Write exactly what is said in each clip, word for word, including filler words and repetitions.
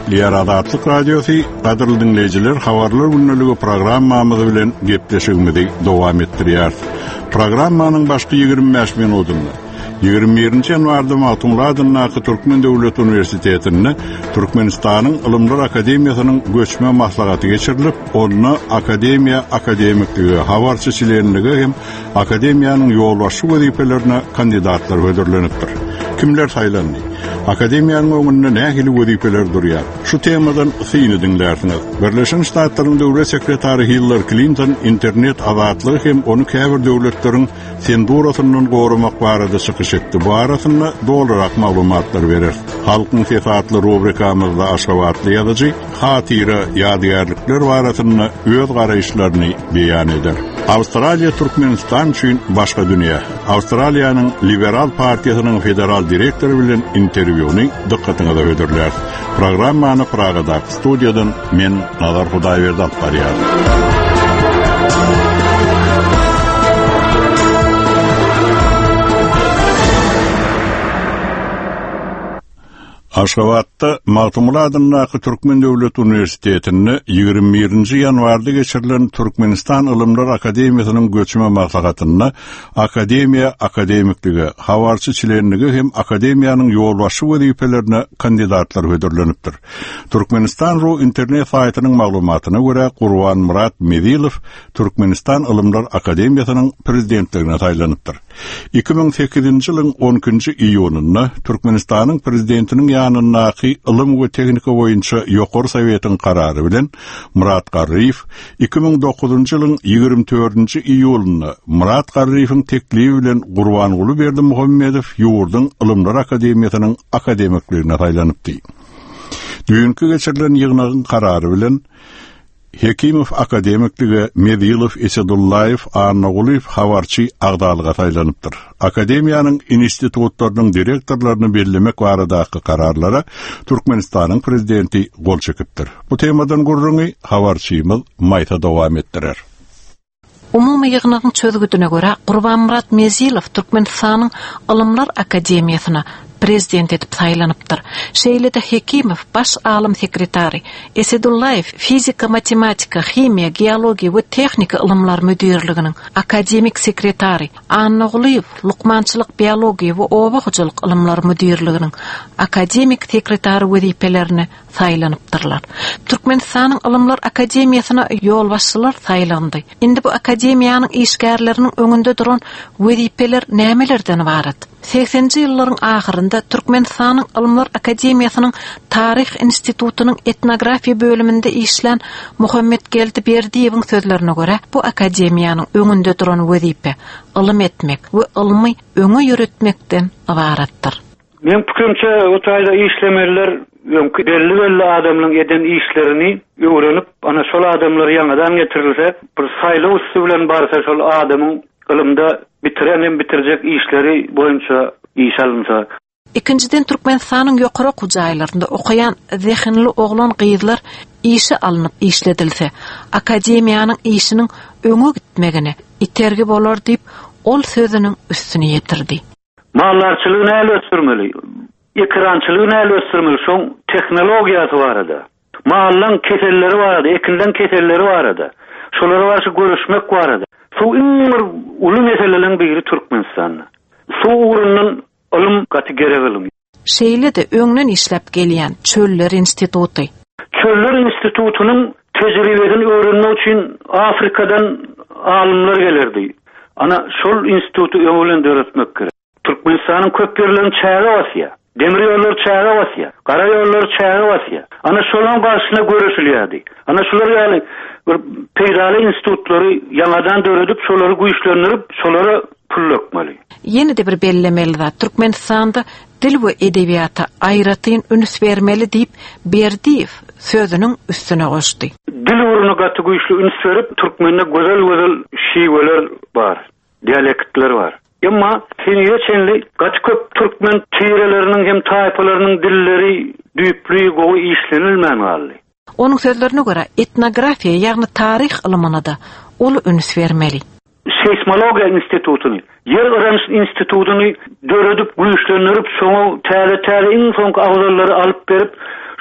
Ýer Azatlyk Radiosu gadyrly dinleýijiler, habarlar günneligi programmamyzy bilen gepleşigimizi dowam etdirýär. Programmanyň başky ýygrimi beş minutynda ýygrimi birinji ýanwarda Matumladyň Türkmen Döwlet Uniwersitetinde Türkmenistanyň Ilymlar Akademiýasynyň göçme maslahaty geçirilip, onu akademiýa akademikligi, habarçyçylygynlygy hem akademiýanyň ýolbaşçy wezipelerine kandidatlar ödürlenipdir. Kimler saýlandy? Akademiýanyň öňünde nähili wezipeler durýar. Şu temadan syny dinlärsiniz. Birleşen Ştatlaryň döwlet sekretary Hillary Clinton internet azatlygy hem onu käbir döwletleriň sendurasynyň gorumak barada çykyş etdi. Bu arasynda dolarak maglumatlar berer. Halkyň sifatly rubrikamyzda aşgabatly ýazyjy hatyra ýadygärlikler barasynda öz garaýşlaryny beýan eder. Avustraliya Türkmenistan üçin başga dünýä. Avustraliýanyň Liberal partiýasynyň federal direktory bilen interwýuny dikkatiňize ödürler. Programmany Pragada studiýadan men Nazar Hudaýberdi alyp barýar. Aşgabatda Matumladyň Türkmen Döwlet Uniwersitetinde ýygrimi birinji ýanwarda geçirilen Türkmenistan Ilymlar Akademiýasynyň göçme maslahatyna akademiýa akademikligi, habarçyçylygynlygy hem akademiýanyň ýolbaşçy wezipelerine kandidatlar ödürlenipdir. Türkmenistan ru internet saýtynyň maglumatyna görä Gurban Murat Medilow Türkmenistan Ilymlar Akademiýasynyň prezidentligine saýlanypdyr. iki bin sekizinji ýylyň on üçinji iýunynda Türkmenistanyň prezidentiniň ýanyndaky Ilym we Tehnika boýunça ýokary sowetiň karary bilen Murat Garriýew iki bin dokuzunji ýylyň ýygrimi dördünji iýulynda Murat Garriýewiň teklibi bilen Gurbanguly Berdimuhammedow ýurduň Ilymlar Akademiýasynyň akademikligine saýlanypdy. Düýünki geçirilen ýygnagyň karary bilen Hekimow akademikligi Medilow Esedullayew Arnaguliyew habarçy agdalyga saýlanypdyr. Akademiýanyň institutlarynyň direktorlaryny bellemek baradaky kararlara Türkmenistanyň prezidenti gol çekipdir. Bu temadan gurrungy habarçymyz maýta dowam etdirer. Umumy ýygnagyň çözgüdüne görä Gurban Murat Medilow Türkmenistanyň Ilymlar Akademiýasyna prezident etip saýlanypdyr. Şeýlede Hekimow baş alim sekretary, Esedullayew fizika, matematika, himiýa, geologiýa we tehnika ilmler müdirliginiň akademik sekretary, Annaguliyew lukmançylyk, biologiýa we oba hojalyk ilmler müdirliginiň akademik sekretary wezipelerini saýlanypdyrlar. Türkmenistanyň Ilymlar Akademiýasyna ýolbaşçylar saýlandy. Indi bu akademiýanyň işgärleriniň öňünde duran wezipeler nämelerden ibaret? seksenji ýyllaryň ahyrynda Türkmenistanyň Ilymlar Akademiýasynyň Taryh institutunyň etnografiýa bölüminde işlen Muhammed Geldiberdiýewiň sözlerine görä, bu akademiýanyň öňünde duran wezipe ilm etmek we ilmi öňe ýöretmekden ibaretdir. Men pikrimçe o taýda işlemeliler belli belli adamlaryň eden işlerini öwrenip, ana şol adamlar ýangadan getirilse, bir saýlaw usuly bilen barsa şol adamyň ilmde bitirenem bitirecek işleri boyunca iş alınsa. İkinciden Türkmenistanyň ýokary gujaýlarynda okuyan zehinli oglan gyýyzlar işe alınıp işledilse, akademiýanyň işiniň öňe gitmegine itergi bolar diýip ol sözüniň üstüne ýetirdi. Mallarçylygy näle ösürmeli? Ekrançylygy näle ösürmeli? Şoň tehnologiýasy barada. Mallaň keselleri barada, ekinden keselleri barada. Şolara garşy görüşmek barada. Su iňir uly meselelerin biri Türkmenistan. Su urunun ilm kategoriýaly. Şeýlede öňden işlep gelýän Çöller instituty. Çöller institutunyň tejribelerini öwrenmek üçin Afrikadan alimler gelerdi. Ana şol institutu öwrende öğretmek gerek. Türkmenistanyň köp ýerlerini çäge basýar. Demir ýollar çäge basýar. Gara ýollar çäge basýar. Ana şolaň garşyna görüşilýärdi. Ana şolar ýaly bir peýdali institutlary ýangadan döredip, şolary güýçlendirip, şolary pul dökmeli. Ýene-de bir bellemeli zat Türkmenistanda dil we edebiýata aýratyn üns bermeli diýip Berdiýew sözüniň üstüne goşdy. Dil uruny gaty güýçli üns berip, türkmende gözel gözel şiweler bar, dialektler bar. Emma seniye çenli gaty köp türkmen tireleriniň hem taýpalarynyň dilleri düýplügi gowy işlenilmän galdy. Onun sözlerine göre etnografiya ýagny tarih ilmine da ol üns bermeli. Seismologiya institutunu, yer öğrenç institutunu döredip, güýçlendirip, soňa täze-täze iň soňky agzallary alyp berip,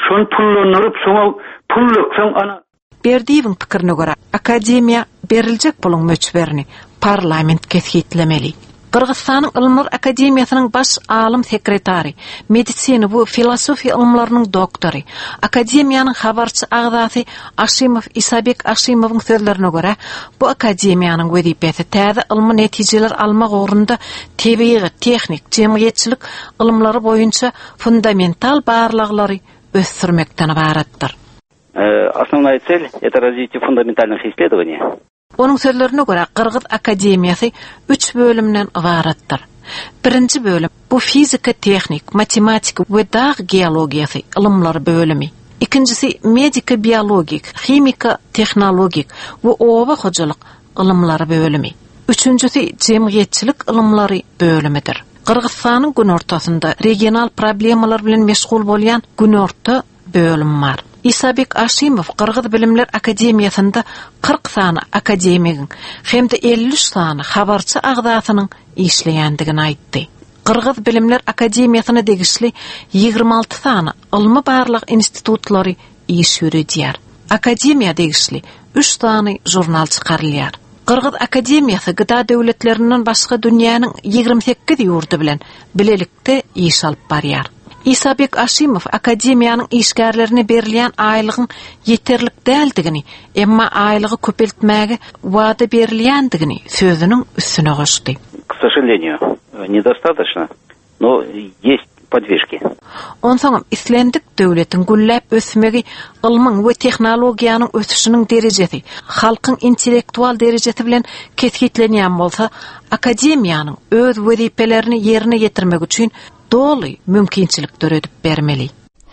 şol pullanıp soňa pul lökseň ana Berdiýiň pikirine görä, akademiýa beriljek bolan möçberini parlament kesgitlemeli. Qırgızstanyň Ilmlar Akademiýasynyň baş alim sekretary, medisina bu filosofiýa ilmlarynyň doktory, akademiýanyň habarçy agzasy Aşimov Isabek Aşimowyň sözlerine görä, bu akademiýanyň wezipesi täze ilmi netijeler almak ugrunda tebiği, tehnik, jemgyýetçilik ilmlary boýunça fundamental barlyklary ösdürmekden ibaratdyr. Основная цель – это развитие фундаментальных исследований. Onun sözlerine göre Qırgız Akademiyası üç bölümden ibaratdır. Birinci bölüm bu fizika, texnik, matematik ve dağ geologiyası ilimleri bölümü. İkincisi medika, biyologik, kimika, teknologik ve ova hocalık ilimleri bölümü. Üçüncüsü cemiyetçilik ilimleri bölümüdür. Qırgızstanyň gün ortasında regional problemalar bilen meşgul bolýan gün orta bölüm var. Isabek Aşimov Qırgız Bilimler Akademiýasynda qırk sany akademigiň hemde elli üç sany habarçy agzasynyň işleýändigini aýtdy. Qırgız Bilimler Akademiýasyna degişli ýygrima alty sany ilmi barlyk institutlary iş ýürüdýär. Akademiýa degişli üç sany jurnal çykarylýar. Qırgız Akademiýasy gyda döwletlerinden başga dünýäniň ýygrima sekiz ýurdy bilen bilelikde iş alyp barýar. Isabek Aşimov akademiýanyň işgärlerine berilýän aýlygyň ýeterlik däldigini, emma aýlygy köpeltmäge wada berilýändigini sözüniň üstüne goşdy. К сожалению, недостаточно, но есть подвижки. Onsoň islendik döwletiň gülläp ösmegi, ilmiň we tehnologiýanyň ösüşiniň derejesi, halkyň intellektual derejesi bilen kesgitlenýän bolsa, akademiýanyň öz wezipelerini ýerine ýetirmek üçin doly mümkinçilikler ödüp bermeli.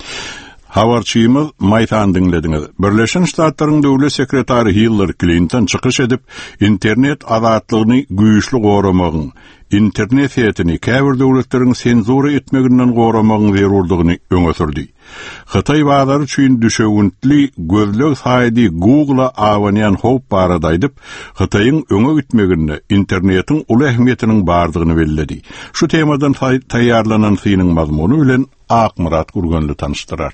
Habarçymyz Maytan dinlediňiz. Birleşen Ştatlaryň döwlet sekretary Hillary Clinton çykyş edip internet azatlygyny güýçli goramagyň, internet ýetini käbir döwletleriň senzura etmeginden goramagyň zerurlygyny öňe sürdi. Xitay bazary üçin düşegüntli gözlük saýdy Google awanýan hop barada aýdyp, Xitaýyň öňe gitmeginde internetiň uly ähmiýetiniň bardygyny bellädi. Şu temadan taýýarlanan synyň mazmuny bilen Akmurat Gurganly tanıştyrar.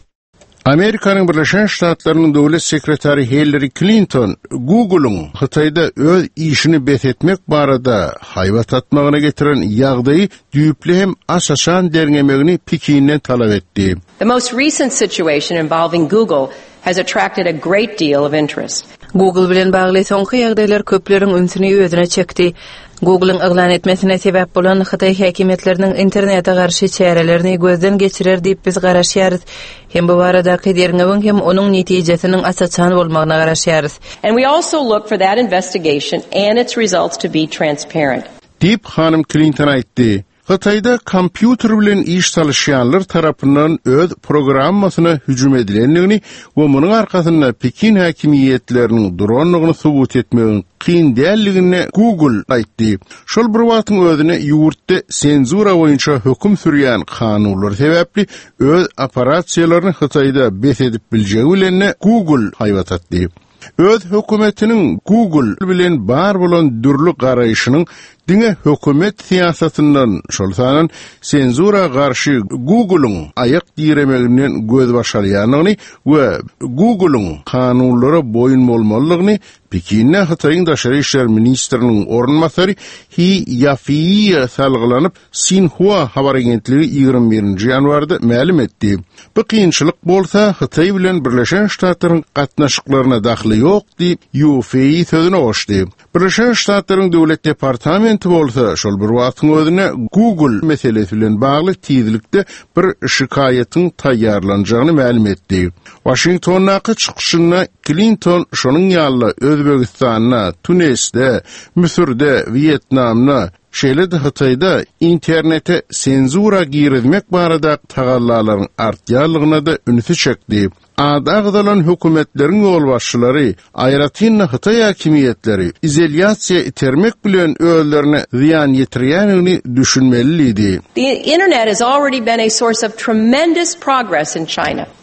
Amerikanyň Birleşen Ştatlarynyň döwlet sekretary Hillary Clinton Google'un Xitayda öz işini bethetmek barada haýbat atmagyna getiren ýagdaýy düýpli hem asasan derňemegini Pekinden talap etdi. The most recent situation involving Google has attracted a great deal of interest. Google bilen bagly soňky ýagdaýlar köpleriň ünsüni özüne çekdi. Google'ın ıglan etmesine sebep bolan Xitay häkimetleriniň internete garşy çärelerini gözden geçirer diýip biz garaşýarys. Hem bu baradaky derňebiň hem onuň netijesiniň asaçan bolmagyna garaşýarys. And we also look for that investigation and its results to be transparent. Diýip hanym Clinton aýtdy. Xitayda kompýuter bilen iş çalışýanlar tarapyndan öz programmasyna hüjüm edilendigini we munyň arkasynda Pekin häkimiýetleriniň duranlygyny subut etmegiň kyn dälligini Google aýtdy. Şol bir wagtyň özüne ýurtda senzura boýunça höküm sürýän kanunlar sebäpli öz operasiýalaryny Xitayda besedip biljegi bilen Google haýbat atdy. Öz hökümetiniň Google bilen bar bolan dürlü garaýşynyň diňe hökümet siýasatyndan şol sanan senzura garşy Google'un aýak diýremeginden göz başarýanyny we Google'un kanunlara boyun bolmalygyny Pekinne Xitaýyň daşary işler ministriniň ornmasary Hi Yafiy salgylanyp Sinhua habar agentligi ýygrima birinji ýanwarda ma'lum etdi. Bu kynçylyk bolsa Xitaý bilen Birleşen Ştatlaryň gatnaşyklaryna dahly ýok diýip Yafiy sözüne goşdy. Birleşen Ştatlaryň döwlet departamenti bolsa şol bir wagtyň özüne Google meselesi bilen bagly tizlikde bir şikayetin taýýarlanjagyny ma'lum etdi. Washingtonnaky çykyşyna Clinton şonuň ýaly Özbegistanyna, Tunisde, Misirde, Vietnamna, şeýle-de Xitayda internete senzura girizmek barada tagallalaryň artýarlygyna da ünsü çekdi. Adagdalan hökümetleriň ýol başçylary, aýratyn Xitay häkimiýetleri izoliýasiýa itermek bilen özlerine ziýan ýetirýänini düşünmeliydi. The internet has already been a source of tremendous progress in China.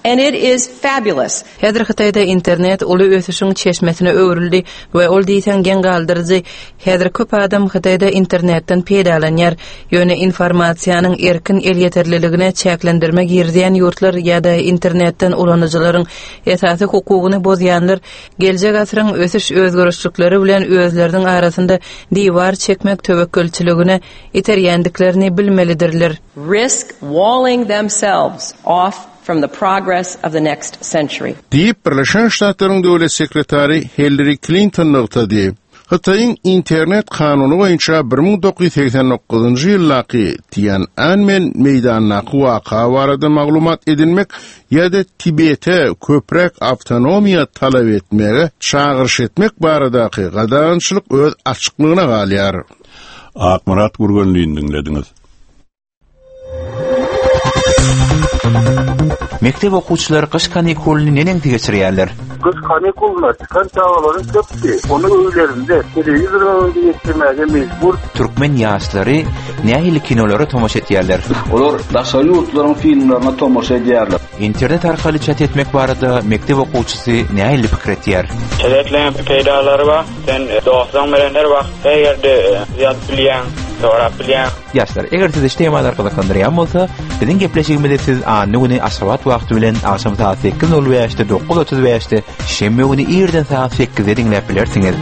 and it is fabulous. Häzir Hytaýda internet uly ösüşiň çeşmesine öwrüldi we ol diýsen gen galdyrjy. Häzir köp adam Hytaýda internetden peýdalanýar, ýöne informasiýanyň erkin el ýeterliligine çäklendirmek ýerdiýän ýurtlar ýa-da internetden ulanyjylaryň esasy hukugyny bozýanlar geljek asyryň ösüş özgörüşlikleri bilen özleriniň arasynda diýwar çekmek töwekkülçiligine iterýändiklerini bilmelidirler. Risk walling themselves off from the progress of the next century. Diýip Birleşen Ştatlaryň döwlet sekretary Hillary Clinton noktady. Hytaýyň internet kanuny boýunça bir ming dokuz ýüz seksen dokuzunjy ýyllaky Tiananmen meýdanyna waka barada maglumat edilmek ýa-da Tibete köprek awtonomiýa talap etmege çağırış etmek baradaky gadançylyk öz açyklygyna galýar. Akmarat Gurgunlyny dinlediňiz. Mektep okuwçylary kış kanikulyny nenen geçirýärler? Kış kanikulyna çıkan çağalaryň köpçi, onu öýlerinde telewizorda geçirmäge mejbur. Türkmen ýaşlary nähili kinolara tomoşa etýärler? Olar daşary ýurtlaryň filmlerine tomoşa edýärler. İnternet arkaly chat etmek barada mektep okuwçysy nähili pikir etýär? Çeletlen peýdalary bar, sen doýsan bilenler wagt eýerde ýat bilýän, sorap bilýän. Ýaşlar, eger siz işleýän arkada kandyran bolsa, biziň gepleşigimizde siz anyny aşabat wagty bilen akşam saat sekiz nol beşte dokuz otuz beşte şemme güni ýerden saat sekizde dinläp bilersiňiz.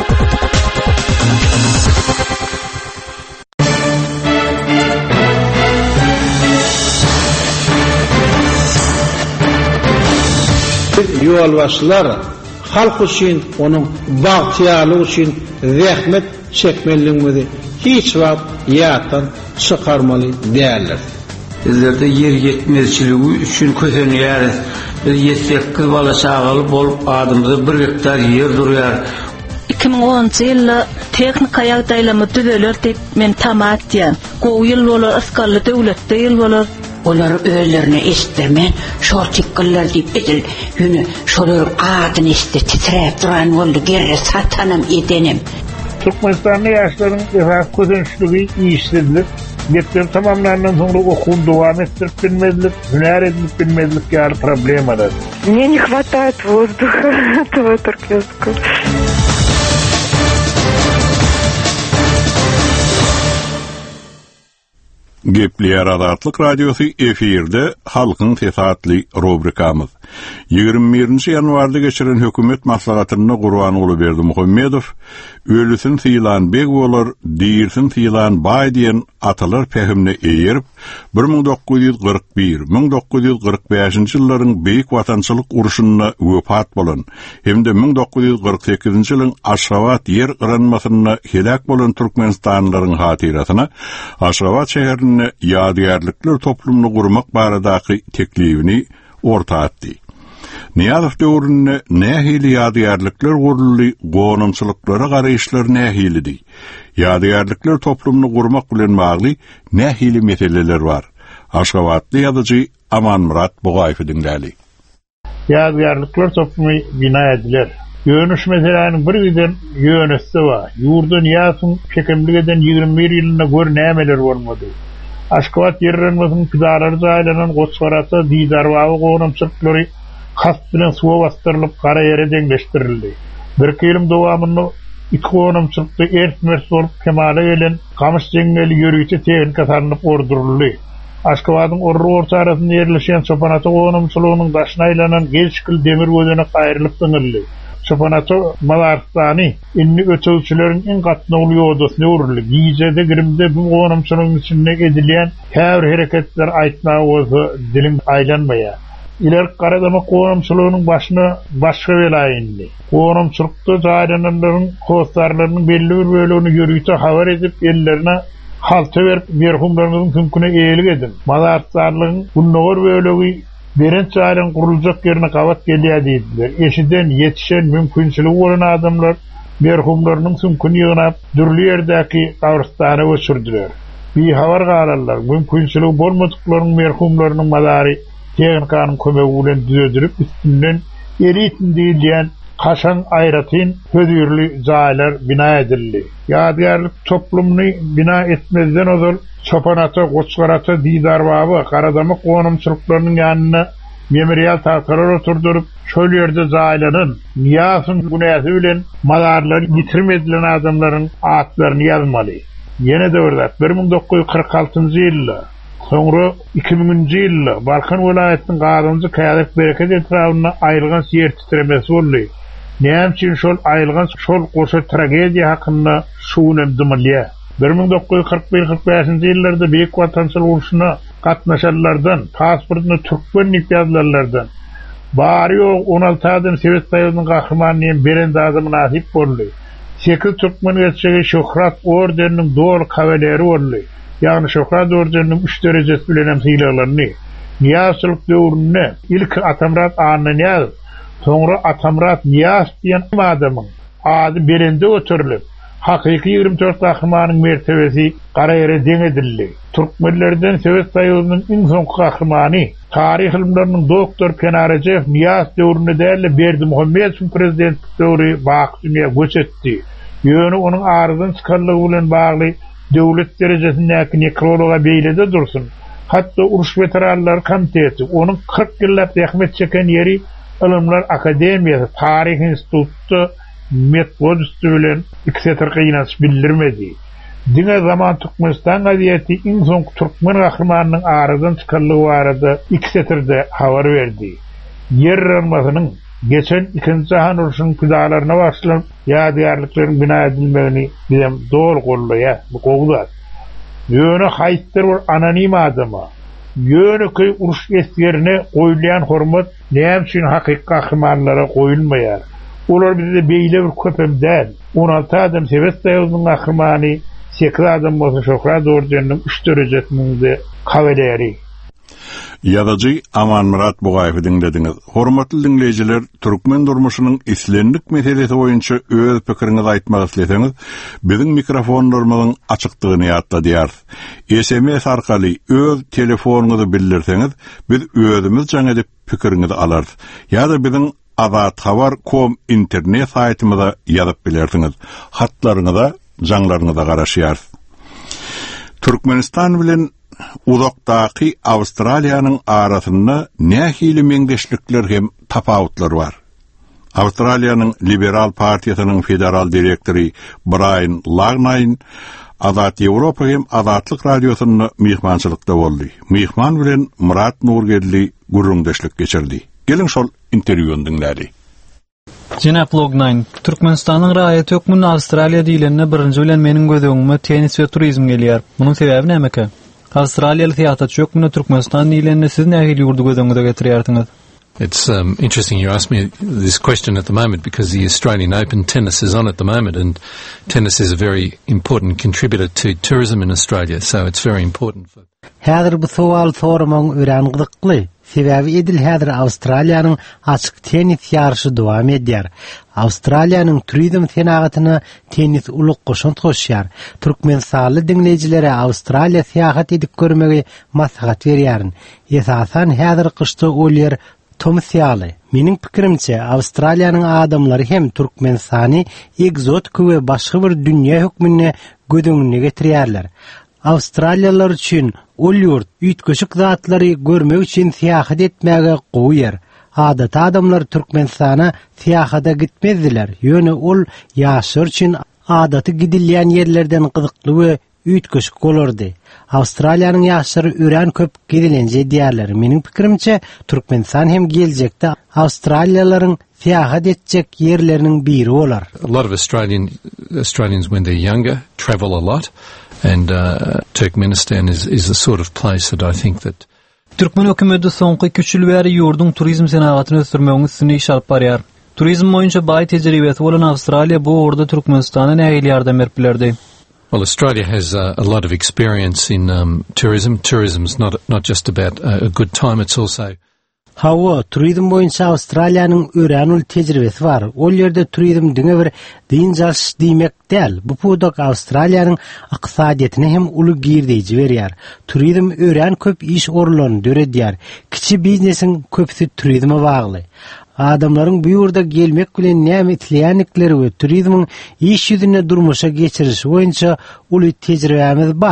Ýolbaşçylar halk üçin, onuň bagtyalygy üçin zähmet çekmeliligini hiç wagt ýatdan çykarmaly däldir. Bizlerde yer yetmezçiligi üçin kösenýär. Biz ýetsekki bala çagaly bolup adymyzda bir hektar yer durýar. iki ming onunçy ýylda teknika ýagdaýlama düzeler diýip men tamat diýen. Gowy ýyl bolar, asgarly döwletde ýyl bolar. Olar özlerine istirmen, şol çıkkıllar deyip edil, yünü şolur adını iste titrep duran oldu, gerre satanım edenim. Türkmenistan'da yaşların esas közençlüğü iyiştirdiler. Getler tamamlarından sonra okul devam ettirip bilmedilik, hüner edilip bilmedilik yani problem aradı. Мне не хватает воздуха этого туркменского. Gepleýär Azatlyk radiosu efirde halkyň tesatly rubrikamyz. ýygrimi birinji ýanwarda geçiren hökümet maslahatyny Gurban Ulyberdi Muhammedow ölüsün syýlan beg bolar, diýirsin syýlan bay diýen atalar pehimne eýerip bir ming dokuz ýüz kırk bir - bir ming dokuz ýüz kırk beşinji ýyllaryň beýik watançylyk uruşyna wefat bolan hemde bir ming dokuz ýüz kırk sekizinji ýylyň Aşgabat ýer ýaranmasyna helak bolan türkmenistanlylaryň hatirasyna Aşgabat şäherine ýadygärlikler toplumyny gurmak baradaky teklifini orta etdi. Niýazow döwründe nähili ýadygärlikler guruldy, gonamçylyklara garaýyşlar nähilidi. Ýadygärlikler toplumyny gurmak bilen bagly nähili meseleler bar. Aşgabatly ýazyjy Amanmurat Bogaýew dinläli. Ýadygärlikler toplumy bina ediler. Ýönüş meselelerini bir giden ýönüsde bar. Ýurdun ýasyň çekimlik eden ýygrimi bir ýylyna gör nämeler bolmady. Aşgabat ýerlenmesiň pidarary jaýlanan goçgarata diýdarbawy gonamçylyklary has bilen suwa bastyrlyp gara ýere deňleşdirildi. Bir kilim dowamyny iki gonamçylykda ertmers bolup kemale gelen gamyş jeňeli ýörüýçi tehnika saranyp orduruldy. Aşgabatyň orru orta arasynda ýerleşen Çopanato gonamçylygynyň başyna aýlanan gelşikil demir gözüne gaýrylyp döňüldi. Çopanato Malarstany inni ötüwçileriň en gatnaly ýoldasyna urulyp, ýyjede girimde bu gonamçylygyň içinde edilýän her hereketler aýtmak bolsa dilim aýlanmaýar. İler Karadama gonamçylygynyň başyna başga bela indi. Gonamçylykda jaýlananlaryň howsarlarynyň belli bir bölegini ýörüýte habar edip ellerine halta berip merhumlarynyň hükmüne eýilik edin. Malarstanyň bunlar bölegi birinci aýlan guruljak ýerine gawat gelýär diýdiler. Eşiden ýetişen mümkinçiligi bolan adamlar merhumlarynyň hükmüne ýynap dürli ýerdäki gabrystana göçürdiler. Bir habar gararlar, mümkinçiligi bolmadyklaryň merhumlarynyň mazary tehnikaň kömegi bilen düzeldirip üstünden eritin diýilýän kaşan aýratyn hödürli jaýlar bina edildi. Ýadygärlik toplumny bina etmezden ozal Çopanato, Goçgarata, Diýdarbaby, Karadama gonamçylyklarynyň ýanyna memorial tahtalar oturdurup şol yerde zaylanın Niyas'ın günäsi bilen mazarlar yitirmedilen adamların atlaryny yazmaly. Yine de orada bir ming dokuz yüz kırk altıncı ýylda, soňra iki miňinji ýylda Balkan welaýatynyň gadynjy Kaýadyk bereket etrawyna aýrylgan yer titremesi boldy. Näme üçin şol aýrylgan şol goşa tragediýa hakynda şuwunamdymylýa. bir ming dokuz yüz kırk bir kırk beşinji ýyllarda beýik watançylyk uruşuna gatnaşanlardan, pasportyny türkmenlik ýazlarlardan bary on alty adam Sowet Soýuzynyň gahrmanyny berende adam nasip boldy. sekiz türkmen geçişi Şöhrat ordeniniň dol kawaleri boldy. Ýagny Şöhrat ordeniniň üç derejesi bilen hem hylalarny Niyazlyk döwründe ilk Atamrat anyny ýazyp, soňra Atamrat Niyaz diýen adamyň ady berende götürilip, hakyky ýygrimi dört gahrmanyň mertebesi garaýara deň edildi. Türkmenlerden Sowet Soýuzynyň iň soňky gahrmany, taryh ilimleriniň doktor Penarajew Niyaz döwründe däl Berdimuhammedow prezident döwri wagtyna göçetdi. Ýöne onuň arzyny çykanlygy bilen bagly döwlet derejesindäki nekrologa beýlede dursun. Hatda uruş veteranlar komiteti onuň kırk ýyllap ähmet çeken ýeri Ilimler Akademiýasy, Taryh institutu metodisty bilen ikseter gynaş bildirmedi. Diňe zaman Türkmenistan gaziýeti iň soňky türkmen gahrmanynyň aradan çykanlygy barada ikseterde habar berdi. Yer rarmasynyň geçen ikinji jahan uruşynyň pidalaryna başlanıp ýadygarlyklaryň bina edilmegini bilen dol gollaýa bu gowlar. Ýöne haýtdyr bir anonim adama. Ýöne köy uruş esgerine goýulýan hormat näme üçin hakyky gahrmanlara goýulmaýar? Olar bizde beýle bir köpem däl. on alty adam Sowet Soýuzynyň gahrmany, sekiz adam bolsa Şöhrat ordeniniň üç derejesinde kawaleri. Ýazyjy Aman Murat Bugaýew dinlediňiz. Hormatly dinleýijiler, türkmen durmuşynyň islenlik meselesi boýunça öz pikiriňizi aýtmak isleseňiz, biziň mikrofonlarymyzyň açykdygyny ýatladýar. S M S arkaly öz telefonuňyzy bildirseňiz, biz özümiz jaň edip pikiriňizi alar. Ýa-da biziň azat habar nokta com internet saýtymyza ýazyp bilersiňiz. Hatlaryňyza, jaňlaryňyza garaşýar. Türkmenistan bilen uzakdaky Awstraliýanyň arasynda nähili meňdeşlikler hem tapawutlar bar. Awstraliýanyň Liberal partiýasynyň federal direktori Brian Lagnine Azat Ýewropa hem Azatlyk radiosyna mihmançylykda boldy. Mihman bilen Murat Nurgelli gurrundaşlyk geçirdi. Gelin şol interwýuny dinlädi. Jenap Lagnine, Türkmenistanyň raýaty hökmüne Awstraliýa diýilende birinji bilen meniň gözüňme tenis we turizm gelýär. Munyň sebebi näme? Avustraliýaly syýasatçy hökmüne Türkmenistan diýilende siz nähili ýurdu gözüňizde getirýärdiňiz? It's um, interesting you ask me this question at the moment because the Australian Open tennis is on at the moment and tennis is a very important contributor to tourism in Australia, so it's very important. For... Häzir bu sowal sormaň ören gyzykly. Sebebi edil häzir Awstraliýanyň açyk tenis ýarşy dowam edýär. Awstraliýanyň turizm senagatyna tenis uluk goşunt goşýar. Türkmenistanly dinleýijilere Awstraliýa syýahat edip görmegi maslahat berýärin. Esasan häzir kışda ol yer tomsyaly. Meniň pikirimçe Awstraliýanyň adamlary hem Türkmenistany egzotik we başga bir dünýä hökmüne gödüňine getirýärler. Awstraliýalılar üçin ol ýurt üýtgeşik zatlary görmek üçin syýahat etmäge goýar. Adat adamlar Türkmenistana syýahata gitmezdiler. Ýöne ol ýaşar üçin adaty gidilýän ýerlerden gyzykly we üýtgeşik bolardy. Awstraliýanyň ýaşary ören köp gidilenje diýerler. Meniň pikirimçe Türkmenistan hem geljekde Awstraliýalaryň syýahat etjek ýerleriniň biri bolar. A lot of Australian Australians when they're younger travel a lot. And uh, Turkmenistan is, is the sort of place that I think that Türkmen hökümeti soňky iki üç ýyl bäri ýurdun turizm senagatyny ösdürmegi üstüne iş alyp barýar. Turizm boýunça baý tejribesi bolan Awstraliýa bu orada Türkmenistana nähili ýardam berip bilerdi? Well, Australia has uh, a lot of experience in um, tourism. Tourism's not not just about a, a good time, it's also Hawa, turizm boýunça Awstraliýanyň ören ul tejribesi bar. Ol ýerde turizm diňe bir diňjaş diýmek däl. Bu pudak Awstraliýanyň ykdysadyetine hem uly girdiýi berýär. Turizm ören köp iş orlaryny döredýär. Kiçi biznesiň köpsi turizme bagly. Adamlaryň bu ýurda gelmek bilen näme etleýänlikleri we turizmiň iş ýüzüne durmuşa geçirişi boýunça uly tejribemiz bar.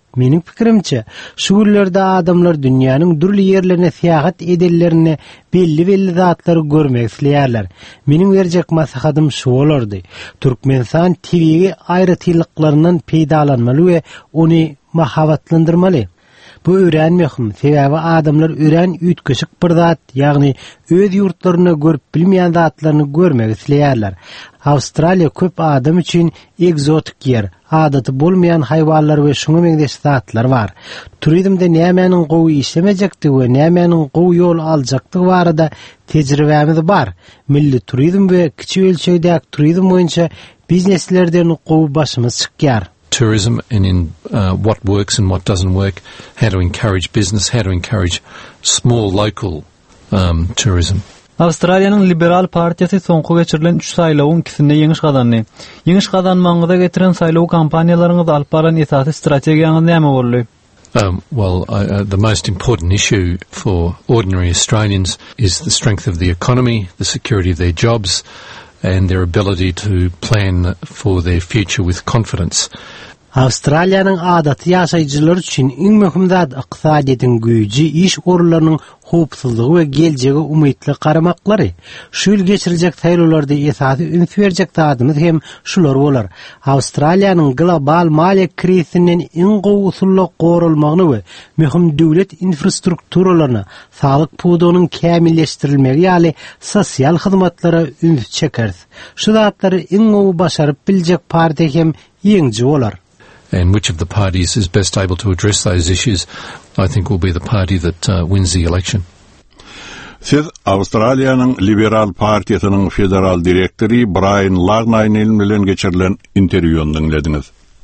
Mening pikirimçe, şu günlerde adamlar dünýäniň dürli ýerlerine seýahat edellerine belli-belli zatlary görmek isleýärler. Mening berjek maslahatym şu bolardy. Türkmenistan T V'ge aýratylyklaryndan peýdalanmaly we ony mahabatlandyrmaly. Bu ören möhüm, sebäbi adamlar ören ütkeşik bir zat, ýagny öz ýurtlaryna görüp bilmeýän zatlaryny görmek isleýärler. Avustraliýa köp adam üçin egzotik ýer, adaty bolmaýan haýwanlar we şoňa meňdeş zatlar bar. Turizmde nämäniň gowy işlemejekdi we nämäniň gowy ýol aljakdygy barada tejribämiz bar. Milli turizm we kiçik ölçekdäki turizm boýunça bizneslerden gowy başymyz çykýar. Tourism and in uh, what works and what doesn't work, how to encourage business, how to encourage small local um, tourism. Avustraliýanyň Liberal Partiýasy soňky geçirilen üç saýlawyň ikisinde ýeňiş gazandy. Ýeňiş gazanmagyňyza getiren saýlaw kampaniýalaryňyz alyp baran esasy strategiýaňyz näme boldy? Um, well, uh, the most important issue for ordinary Australians is the strength of the economy, the security of their jobs, and their ability to plan for their future with confidence. Avustraliýanyň adaty ýaşaýjylar üçin iň möhüm zat ykdysadyň güýji, iş orunlarynyň howpsuzlygy we geljege umytly garamaklary. Şu ýyl geçiriljek saýlawlarda esasy üns berjek zadymyz hem şular bolar. Avustraliýanyň global maliýe krisisinden iň gowy usulla gorulmagyny we möhüm döwlet infrastrukturalaryny, saglyk pudunyň kämilleşdirilmegi ýaly sosial hyzmatlara üns çeker. Şu zatlary iň gowy başaryp biljek partiýa hem ýeňji bolar. And which of the parties is best able to address those issues, I think will be the party that uh, wins the election. Siz Avustraliýanyň Liberal Partiýasynyň federal direktori Brian Lagnine bilen geçirilen interwýuny dinlediňiz.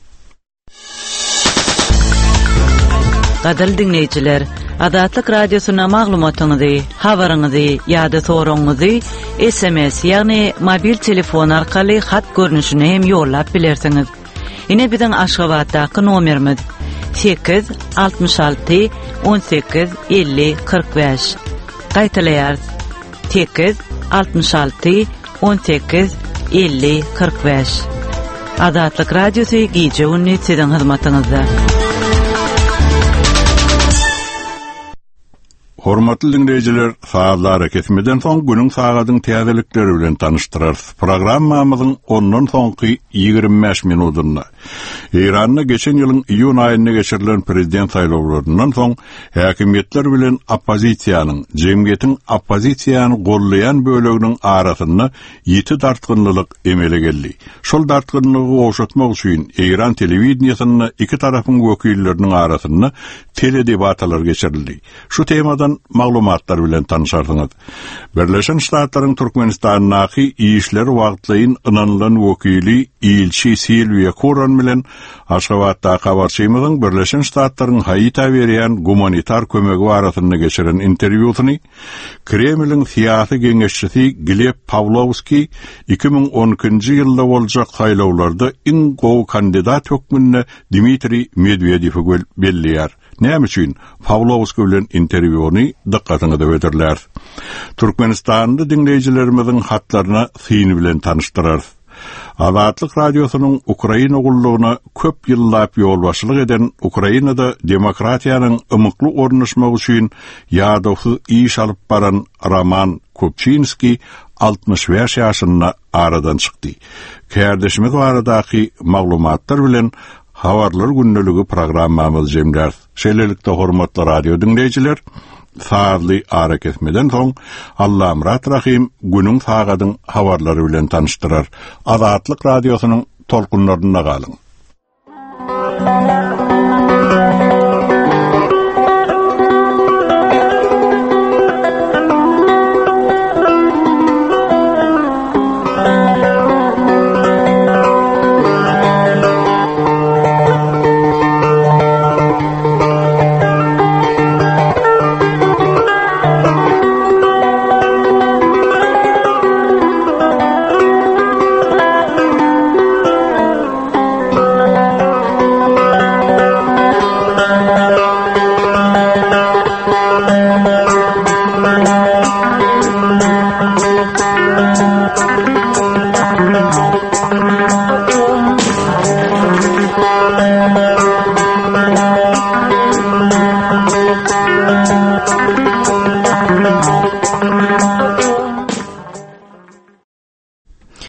Gadal dinleýijiler, Adatlyk radiosyna maglumatyňyzy, habaryňyzy ýa-da soraňyzy S M S ýagny mobil telefon arkaly hat görnüşine hem ýollap bilersiňiz. Ine biziň Aşgabatdaky nomerimiz sekiz altmış alty on sekiz elli kırk beş. Gaýtaýar sekiz altmış alty on sekiz elli kırk beş. Adatlyk radiosy gije ünni siziň hyzmatyňyzda. Hormatly dinleyijiler, saatlara kesmeden soň günüň sagatyň täzelikleri bilen tanıştyrarys. Programmamyzyň ondan soňky ýygrimi beş minutyna Iranda geçen ýylyň iýun aýyna geçirilen prezident saýlawlaryndan soň häkimetler bilen oppozisiýanyň, jemgyýetiň oppozisiýany gollayan böleginiň arasynda ýeti dartgynlyk emele geldi. Şol dartgynlygy oşatmak üçin İran telewizionyny iki tarapyň wekilleriniň arasynda teledebatlar geçirildi. Şu temadan maglumatlar bilen tanışarsyňyz. Birleşen Ştatlaryň Türkmenistanyňky işler wagtlaýyn ynanylan wekili Ilçi Silvia Koran bilen Aşgabatda habarçymyzyň Birleşen Ştatlaryň Haýyta berýän humanitar kömegi barasynda geçiren interwýusyny Kremliň siýasy geňeşçisi Gleb Pavlovski iki ming on ikinji ýylda boljak saýlawlarda iň gowy kandidat hökmünde Dmitri Medvedew bellýär. Näme üçin Pavlovski bilen interwýuny dikkatyňyza öderler. Türkmenistanda dinleýijilerimizin hatlaryna syny bilen tanıştyrar. Adatlyk radiosynyň Ukraina gullugyna köp ýyllap ýolbaşçylyk eden Ukrainada demokratiýanyň ymykly ornuşmagy üçin ýadawy iş alyp baran Roman Kopczynski altmış beş ýaşynda aradan çykdy. Kärdeşimiz baradaky maglumatlar bilen Habarlar günneligi programmamyz jemler. Şeýlelikde hormatly radio dinleýijiler, saatly ara kesmeden soň Allah amrat rahim günüň sagadyň habarlary bilen tanıştyrar. Adatlyk radiosynyň tolkunlaryna galyň.